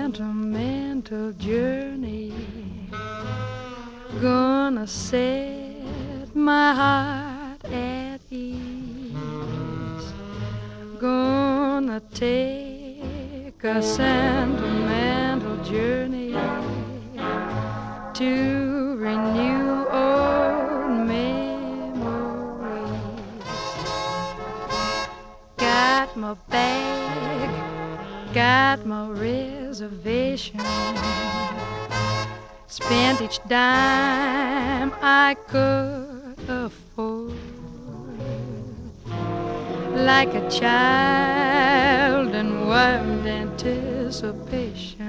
sentimental journey. Gonna set my heart at ease. Gonna take a sentimental journey to renew old memories. Got my bag, got my reservation. Spent each dime I could afford. Like a child in wild anticipation,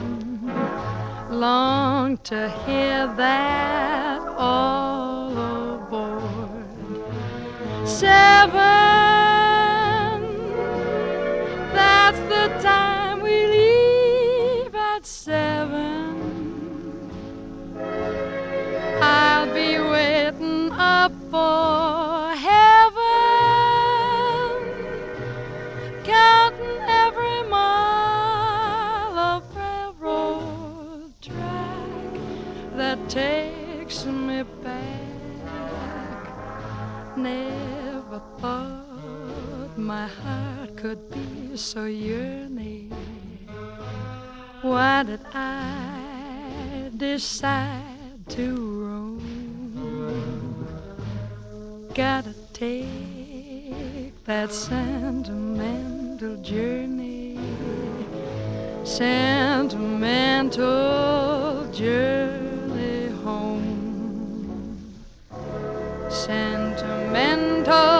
long to hear that all aboard. 7, that's the time we leave at 7. I'll be waiting up for heaven, counting every mile of railroad track that takes me back. Never thought my heart could be so yearning. Why did I decide to roam? Gotta take that sentimental journey, sentimental journey home, sentimental